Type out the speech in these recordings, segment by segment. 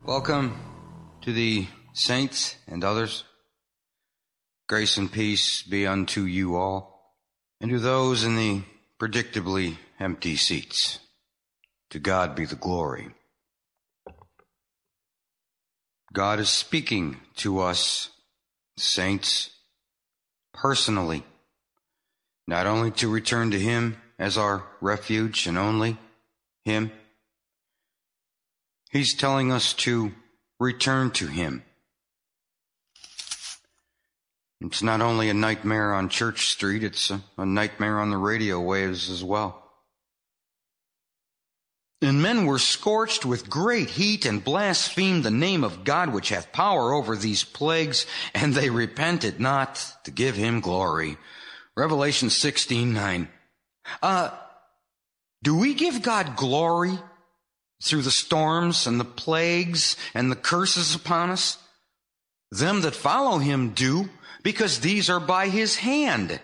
Welcome to the saints and others. Grace and peace be unto you all, and to those in the predictably empty seats. To God be the glory. God is speaking to us, saints, personally, not only to return to Him as our refuge and only Him. He's telling us to return to Him. It's not only a nightmare on Church Street, it's a nightmare on the radio waves as well. And men were scorched with great heat and blasphemed the name of God which hath power over these plagues, and they repented not to give Him glory. Revelation 16:9. Do we give God glory through the storms and the plagues and the curses upon us? Them that follow Him do, because these are by His hand.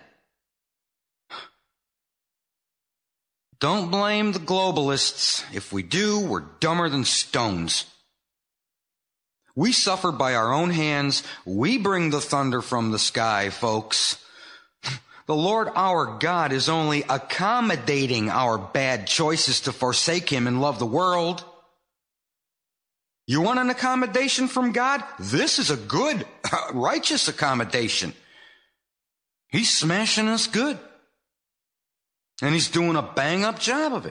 Don't blame the globalists. If we do, we're dumber than stones. We suffer by our own hands. We bring the thunder from the sky, folks. The Lord our God is only accommodating our bad choices to forsake Him and love the world. You want an accommodation from God? This is a good, righteous accommodation. He's smashing us good. And He's doing a bang-up job of it.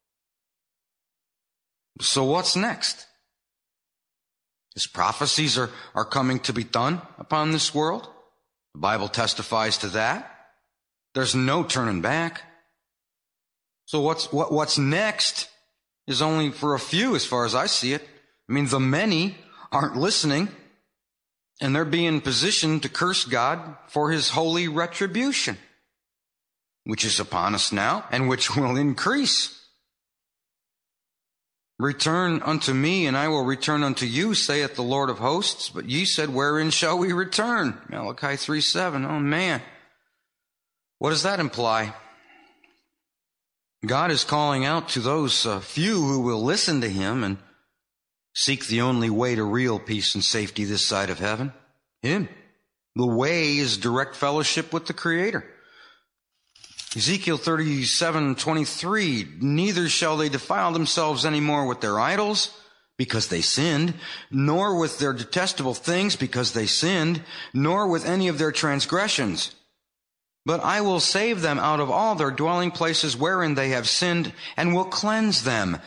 So what's next? His prophecies are coming to be done upon this world. The Bible testifies to that. There's no turning back. So what's next is only for a few as far as I see it. I mean, the many aren't listening, and they're being positioned to curse God for His holy retribution, which is upon us now and which will increase. Return unto me, and I will return unto you, saith the Lord of hosts. But ye said, wherein shall we return? Malachi 3:7. Oh, man. What does that imply? God is calling out to those few who will listen to Him and seek the only way to real peace and safety this side of heaven. Him. The way is direct fellowship with the Creator. Ezekiel 37:23, neither shall they defile themselves any more with their idols, because they sinned, nor with their detestable things, because they sinned, nor with any of their transgressions. But I will save them out of all their dwelling places wherein they have sinned, and will cleanse them.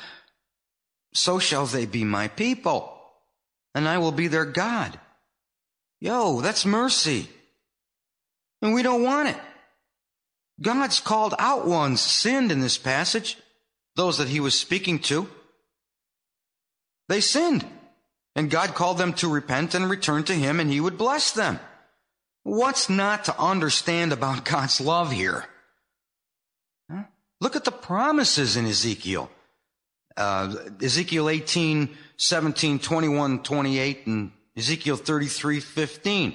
So shall they be my people, and I will be their God. Yo, that's mercy. And we don't want it. God's called out ones sinned in this passage, those that He was speaking to. They sinned, and God called them to repent and return to Him, and He would bless them. What's not to understand about God's love here? Huh? Look at the promises in Ezekiel. Ezekiel 18, 17, 21, 28, and Ezekiel 33:15.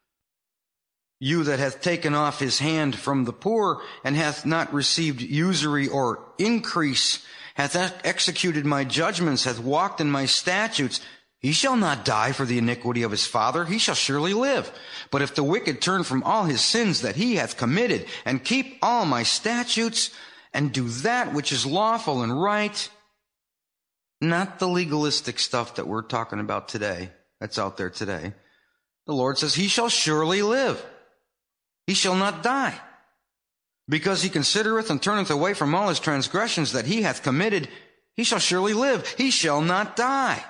You that hath taken off his hand from the poor, and hath not received usury or increase, hath executed my judgments, hath walked in my statutes, he shall not die for the iniquity of his father, he shall surely live. But if the wicked turn from all his sins that he hath committed, and keep all my statutes, and do that which is lawful and right, not the legalistic stuff that we're talking about today, that's out there today, the Lord says he shall surely live. He shall not die. Because he considereth and turneth away from all his transgressions that he hath committed, he shall surely live. He shall not die.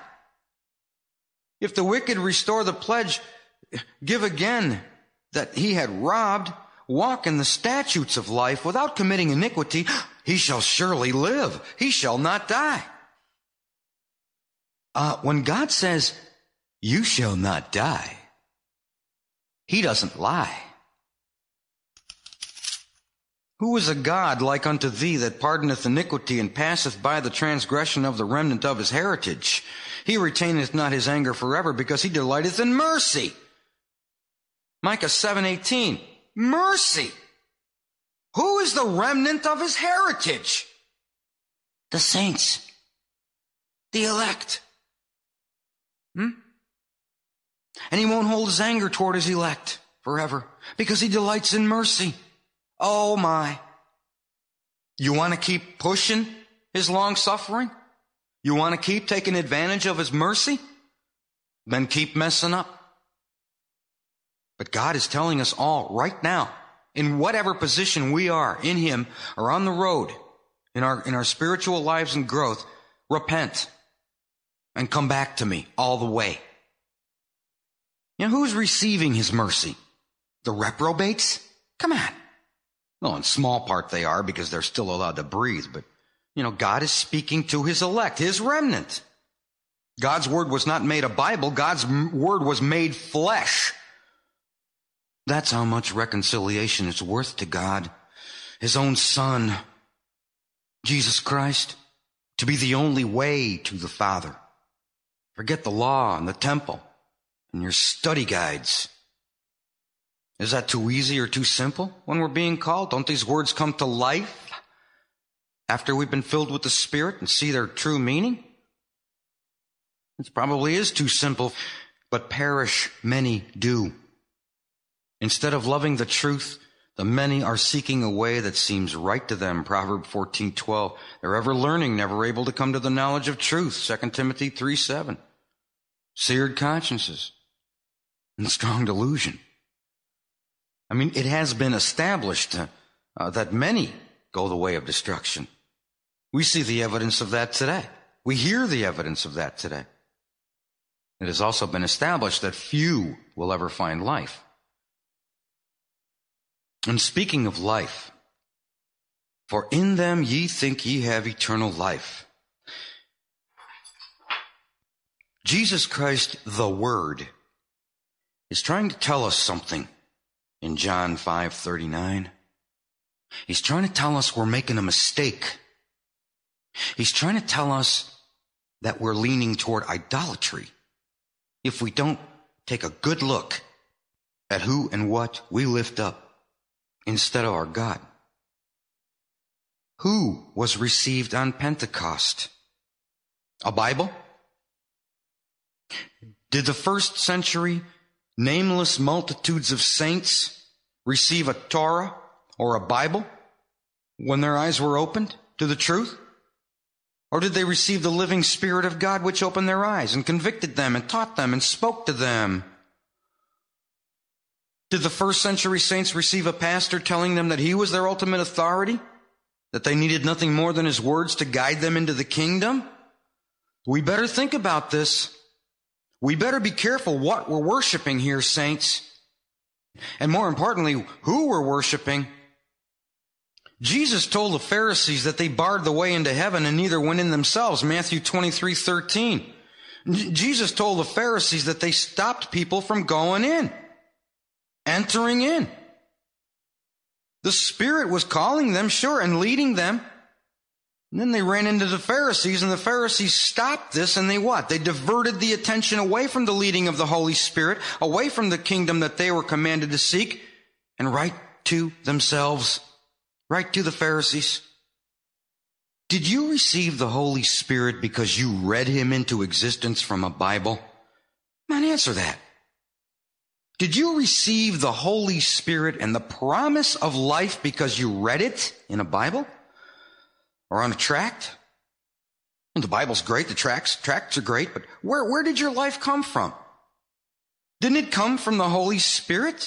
If the wicked restore the pledge, give again that he had robbed, walk in the statutes of life without committing iniquity, he shall surely live. He shall not die. When God says, you shall not die, He doesn't lie. Who is a God like unto thee that pardoneth iniquity and passeth by the transgression of the remnant of his heritage? He retaineth not his anger forever, because he delighteth in mercy. Micah 7:18. Mercy. Who is the remnant of his heritage? The saints. The elect. And he won't hold his anger toward his elect forever because he delights in mercy. Oh my. You want to keep pushing his long suffering? You want to keep taking advantage of his mercy? Then keep messing up. But God is telling us all right now, in whatever position we are in him or on the road, in our spiritual lives and growth, repent and come back to me all the way. You know, who's receiving his mercy? The reprobates? Come on. Well, in small part they are because they're still allowed to breathe, but God is speaking to his elect, his remnant. God's word was not made a Bible. God's word was made flesh. That's how much reconciliation is worth to God. His own Son, Jesus Christ, to be the only way to the Father. Forget the law and the temple and your study guides. Is that too easy or too simple when we're being called? Don't these words come to life after we've been filled with the Spirit and see their true meaning? It probably is too simple, but perish many do. Instead of loving the truth, the many are seeking a way that seems right to them. Proverbs 14:12. They're ever learning, never able to come to the knowledge of truth. 2 Timothy 3:7. Seared consciences and strong delusion. I mean, it has been established that many go the way of destruction. We see the evidence of that today. We hear the evidence of that today. It has also been established that few will ever find life. And speaking of life, for in them ye think ye have eternal life. Jesus Christ, the Word, is trying to tell us something in John 5:39. He's trying to tell us we're making a mistake. He's trying to tell us that we're leaning toward idolatry if we don't take a good look at who and what we lift up instead of our God. Who was received on Pentecost? A Bible? Did the first century nameless multitudes of saints receive a Torah or a Bible when their eyes were opened to the truth? Or did they receive the living Spirit of God which opened their eyes and convicted them and taught them and spoke to them? Did the first century saints receive a pastor telling them that he was their ultimate authority? That they needed nothing more than his words to guide them into the kingdom? We better think about this. We better be careful what we're worshiping here, saints. And more importantly, who we're worshiping. Jesus told the Pharisees that they barred the way into heaven and neither went in themselves. Matthew 23:13. Jesus told the Pharisees that they stopped people from going in, entering in. The Spirit was calling them, sure, and leading them. And then they ran into the Pharisees, and the Pharisees stopped this, and they what? They diverted the attention away from the leading of the Holy Spirit, away from the kingdom that they were commanded to seek, and right to themselves, right to the Pharisees. Did you receive the Holy Spirit because you read him into existence from a Bible? Come on, answer that. Did you receive the Holy Spirit and the promise of life because you read it in a Bible? Or on a tract? And the Bible's great, the tracts are great, but where did your life come from? Didn't it come from the Holy Spirit?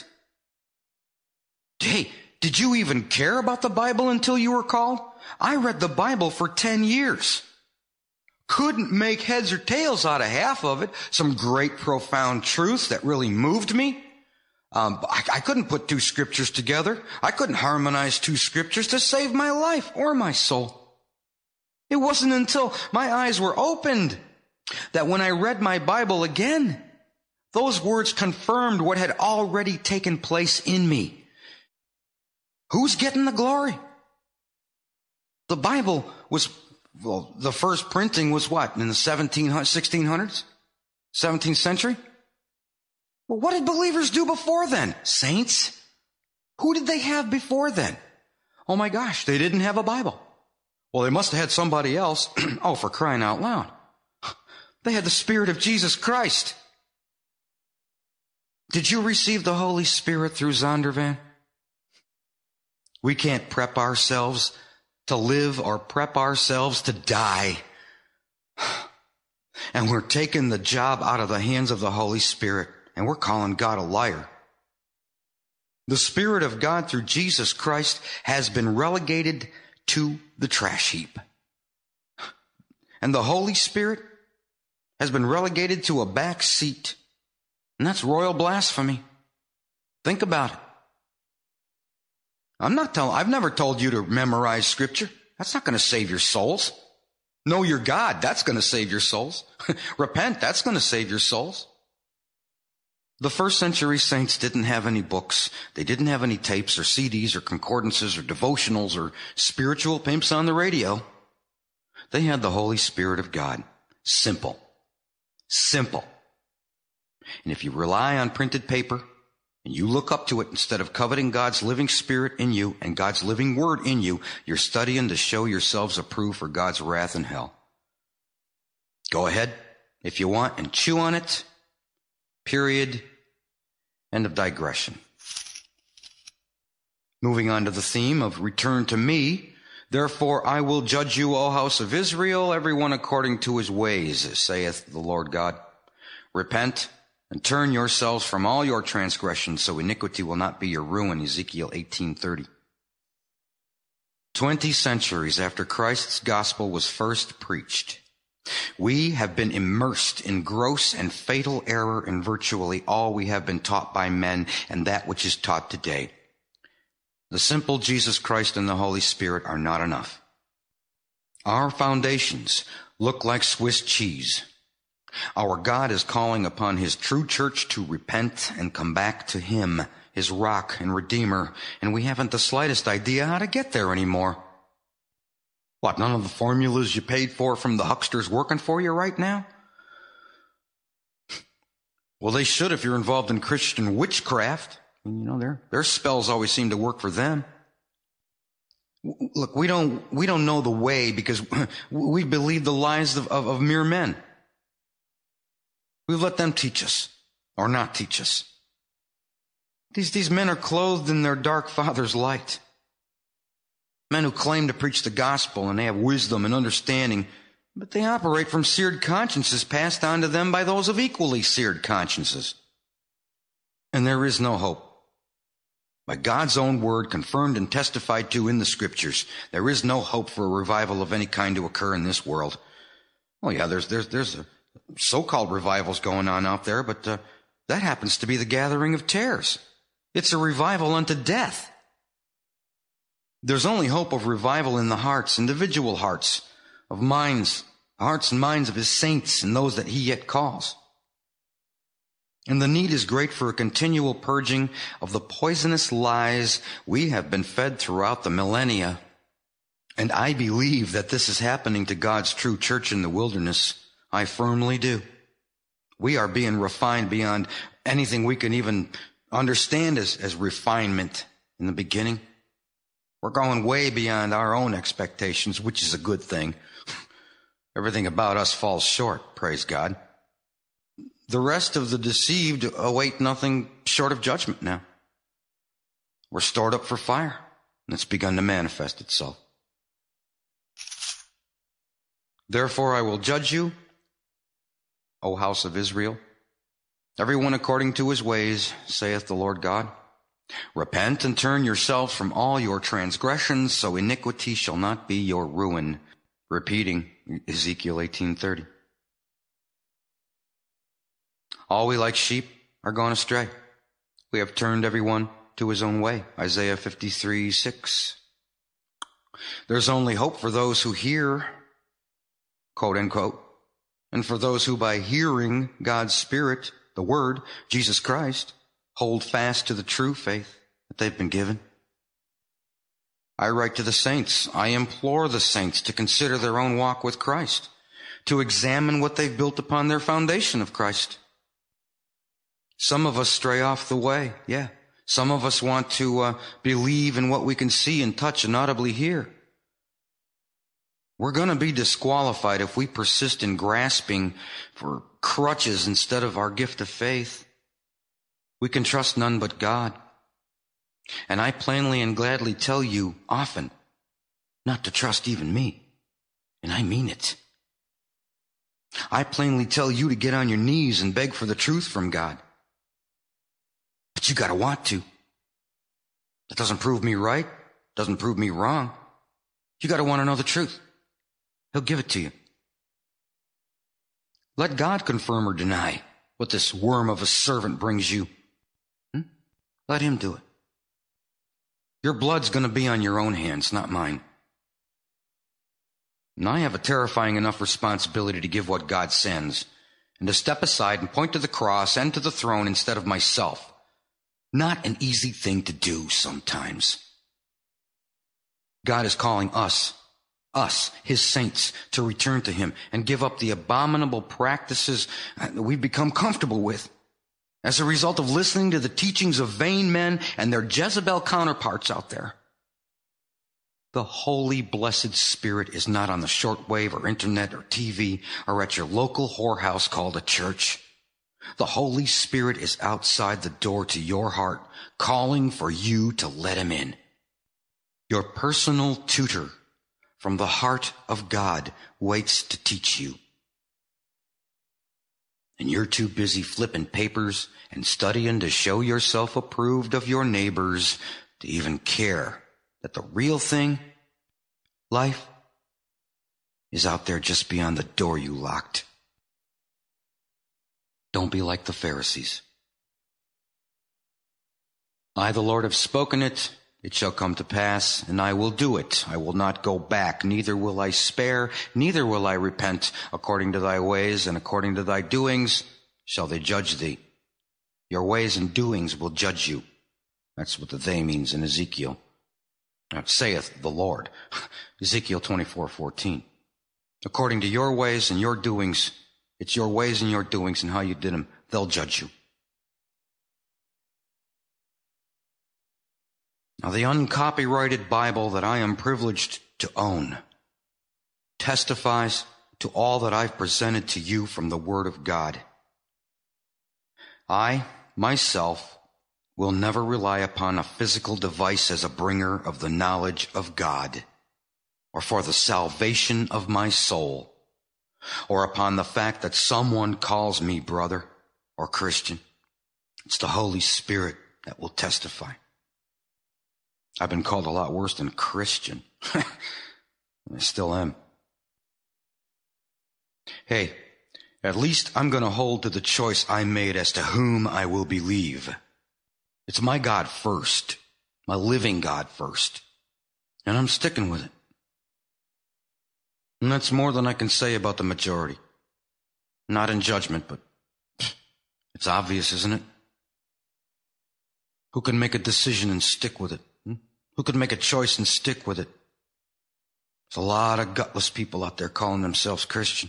Hey, did you even care about the Bible until you were called? I read the Bible for 10 years. Couldn't make heads or tails out of half of it. Some great profound truths that really moved me. I couldn't put two scriptures together. I couldn't harmonize two scriptures to save my life or my soul. It wasn't until my eyes were opened that when I read my Bible again, those words confirmed what had already taken place in me. Who's getting the glory? The Bible was, well, the first printing was what? In the 1600s? 17th century? Well, what did believers do before then? Saints? Who did they have before then? Oh my gosh, they didn't have a Bible. Well, they must have had somebody else. Oh, for crying out loud. They had the Spirit of Jesus Christ. Did you receive the Holy Spirit through Zondervan? We can't prep ourselves to live or prep ourselves to die. And we're taking the job out of the hands of the Holy Spirit, and we're calling God a liar. The Spirit of God through Jesus Christ has been relegated to the trash heap. And the Holy Spirit has been relegated to a back seat. And that's royal blasphemy. Think about it. I've never told you to memorize Scripture. That's not going to save your souls. Know your God. That's going to save your souls. Repent. That's going to save your souls. The first century saints didn't have any books. They didn't have any tapes or CDs or concordances or devotionals or spiritual pimps on the radio. They had the Holy Spirit of God. Simple. Simple. And if you rely on printed paper and you look up to it instead of coveting God's living Spirit in you and God's living Word in you, you're studying to show yourselves approved for God's wrath and hell. Go ahead, if you want, and chew on it. Period. End of digression. Moving on to the theme of return to me. Therefore I will judge you, O house of Israel, everyone according to his ways, saith the Lord God. Repent and turn yourselves from all your transgressions, so iniquity will not be your ruin. Ezekiel 18:30. 20 centuries after Christ's gospel was first preached, we have been immersed in gross and fatal error in virtually all we have been taught by men and that which is taught today. The simple Jesus Christ and the Holy Spirit are not enough. Our foundations look like Swiss cheese. Our God is calling upon his true church to repent and come back to him, his rock and redeemer, and we haven't the slightest idea how to get there anymore. What, none of the formulas you paid for from the hucksters working for you right now? Well, they should if you're involved in Christian witchcraft. You know, their spells always seem to work for them. Look, we don't know the way because we believe the lies of mere men. We've let them teach us or not teach us. These men are clothed in their dark father's light. Men who claim to preach the gospel and they have wisdom and understanding, but they operate from seared consciences passed on to them by those of equally seared consciences. And there is no hope. By God's own word, confirmed and testified to in the Scriptures, there is no hope for a revival of any kind to occur in this world. Oh yeah, there's so-called revivals going on out there, but that happens to be the gathering of tares. It's a revival unto death. There's only hope of revival in the hearts, individual hearts, of minds, hearts and minds of his saints and those that he yet calls. And the need is great for a continual purging of the poisonous lies we have been fed throughout the millennia. And I believe that this is happening to God's true church in the wilderness. I firmly do. We are being refined beyond anything we can even understand as refinement in the beginning. We're going way beyond our own expectations, which is a good thing. Everything about us falls short, praise God. The rest of the deceived await nothing short of judgment now. We're stored up for fire, and it's begun to manifest itself. Therefore I will judge you, O house of Israel, everyone according to his ways, saith the Lord God. Repent and turn yourselves from all your transgressions, so iniquity shall not be your ruin. Repeating Ezekiel 18:30. All we like sheep are gone astray. We have turned everyone to his own way. Isaiah 53:6. There's only hope for those who hear, quote unquote, and for those who by hearing God's Spirit, the Word, Jesus Christ, hold fast to the true faith that they've been given. I write to the saints. I implore the saints to consider their own walk with Christ, to examine what they've built upon their foundation of Christ. Some of us stray off the way, yeah. Some of us want to believe in what we can see and touch and audibly hear. We're going to be disqualified if we persist in grasping for crutches instead of our gift of faith. We can trust none but God. And I plainly and gladly tell you often not to trust even me. And I mean it. I plainly tell you to get on your knees and beg for the truth from God. But you got to want to. That doesn't prove me right. Doesn't prove me wrong. You got to want to know the truth. He'll give it to you. Let God confirm or deny what this worm of a servant brings you. Let him do it. Your blood's going to be on your own hands, not mine. And I have a terrifying enough responsibility to give what God sends, and to step aside and point to the cross and to the throne instead of myself. Not an easy thing to do sometimes. God is calling us, his saints, to return to him and give up the abominable practices that we've become comfortable with as a result of listening to the teachings of vain men and their Jezebel counterparts out there. The Holy Blessed Spirit is not on the shortwave or internet or TV or at your local whorehouse called a church. The Holy Spirit is outside the door to your heart, calling for you to let him in. Your personal tutor from the heart of God waits to teach you. And you're too busy flipping papers and studying to show yourself approved of your neighbors to even care that the real thing, life, is out there just beyond the door you locked. Don't be like the Pharisees. I, the Lord, have spoken it. It shall come to pass, and I will do it. I will not go back, neither will I spare, neither will I repent. According to thy ways and according to thy doings shall they judge thee. Your ways and doings will judge you. That's what the they means in Ezekiel. Saith the Lord. Ezekiel 24:14. According to your ways and your doings, it's your ways and your doings and how you did them, they'll judge you. Now, the uncopyrighted Bible that I am privileged to own testifies to all that I've presented to you from the Word of God. I, myself, will never rely upon a physical device as a bringer of the knowledge of God, or for the salvation of my soul, or upon the fact that someone calls me brother or Christian. It's the Holy Spirit that will testify. I've been called a lot worse than Christian. I still am. Hey, at least I'm going to hold to the choice I made as to whom I will believe. It's my God first, my living God first, and I'm sticking with it. And that's more than I can say about the majority. Not in judgment, but it's obvious, isn't it? Who can make a decision and stick with it? Who could make a choice and stick with it? There's a lot of gutless people out there calling themselves Christian.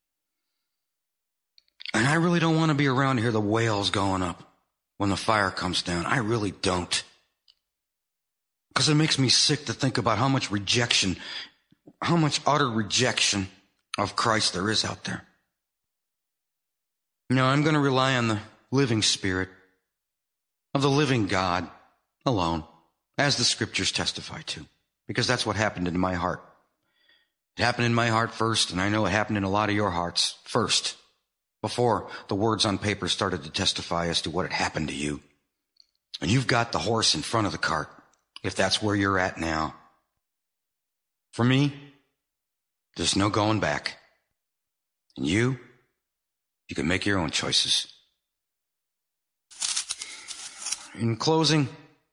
And I really don't want to be around to hear the wails going up when the fire comes down. I really don't. Because it makes me sick to think about how much rejection, how much utter rejection of Christ there is out there. No, I'm going to rely on the living Spirit of the living God alone, as the Scriptures testify to, because that's what happened in my heart. It happened in my heart first, and I know it happened in a lot of your hearts first, before the words on paper started to testify as to what had happened to you. And you've got the horse in front of the cart, if that's where you're at now. For me, there's no going back. And you can make your own choices. In closing,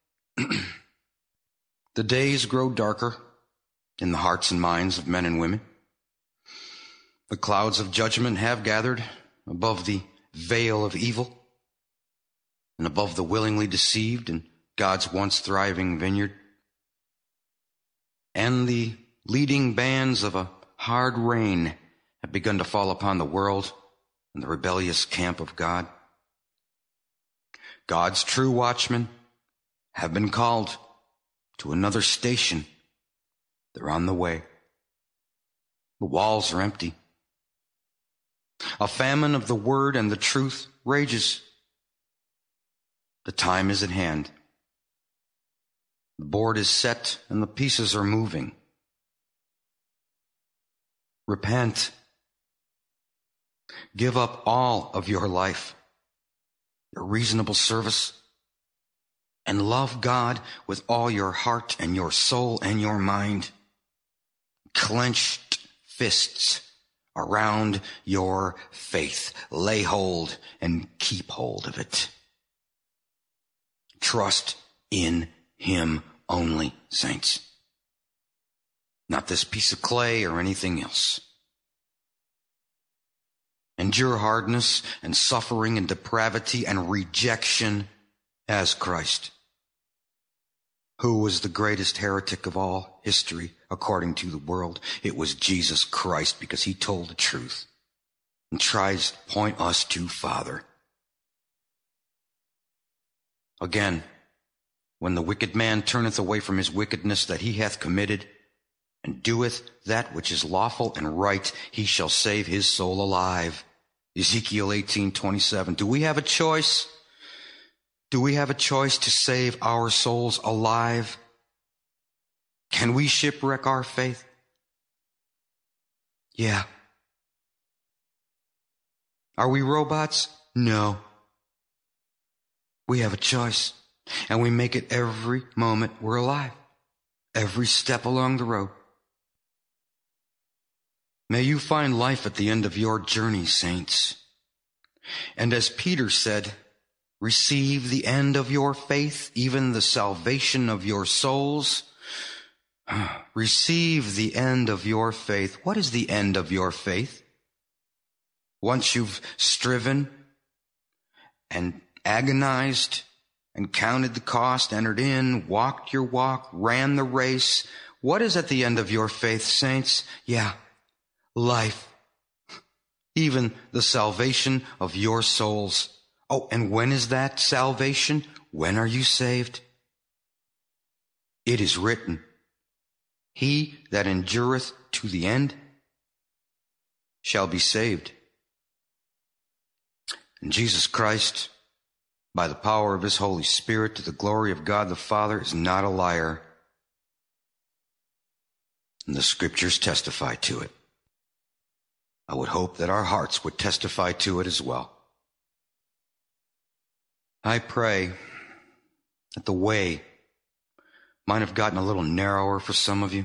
the days grow darker in the hearts and minds of men and women. The clouds of judgment have gathered above the veil of evil and above the willingly deceived in God's once thriving vineyard. And the leading bands of a hard rain have begun to fall upon the world and the rebellious camp of God. God's true watchmen have been called to another station. They're on the way. The walls are empty. A famine of the word and the truth rages. The time is at hand. The board is set and the pieces are moving. Repent. Give up all of your life, your reasonable service, and love God with all your heart and your soul and your mind. Clenched fists around your faith. Lay hold and keep hold of it. Trust in Him only, saints. Not this piece of clay or anything else. Endure hardness and suffering and depravity and rejection as Christ, who was the greatest heretic of all history according to the world. It was Jesus Christ, because He told the truth and tries to point us to Father. Again, when the wicked man turneth away from his wickedness that he hath committed, and doeth that which is lawful and right, he shall save his soul alive. Ezekiel 18:27. Do we have a choice? Do we have a choice to save our souls alive? Can we shipwreck our faith? Yeah. Are we robots? No. We have a choice, and we make it every moment we're alive, every step along the road. May you find life at the end of your journey, saints. And as Peter said, receive the end of your faith, even the salvation of your souls. Receive the end of your faith. What is the end of your faith? Once you've striven and agonized and counted the cost, entered in, walked your walk, ran the race, what is at the end of your faith, saints? Yeah, life. Even the salvation of your souls. Oh, and when is that salvation? When are you saved? It is written, he that endureth to the end shall be saved. And Jesus Christ, by the power of His Holy Spirit, to the glory of God the Father, is not a liar. And the Scriptures testify to it. I would hope that our hearts would testify to it as well. I pray that the way might have gotten a little narrower for some of you.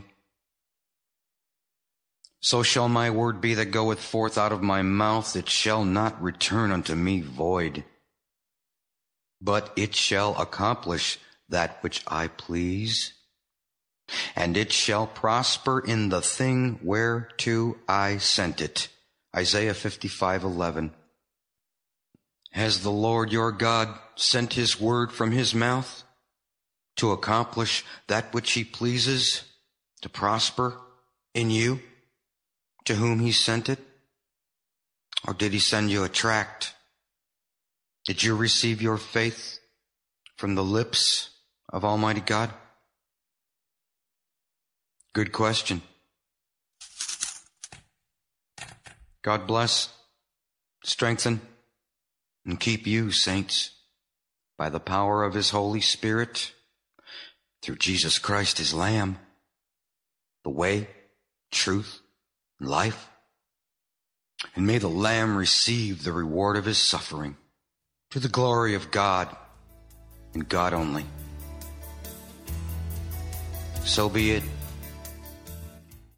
So shall my word be that goeth forth out of my mouth. It shall not return unto me void, but it shall accomplish that which I please, and it shall prosper in the thing whereto I sent it. Isaiah 55:11. Has the Lord your God sent His word from His mouth to accomplish that which He pleases, to prosper in you, to whom He sent it? Or did He send you a tract? Did you receive your faith from the lips of Almighty God? Good question. God bless, strengthen, and keep you, saints, by the power of His Holy Spirit, through Jesus Christ, His Lamb, the way, truth, and life. And may the Lamb receive the reward of His suffering, to the glory of God and God only. So be it.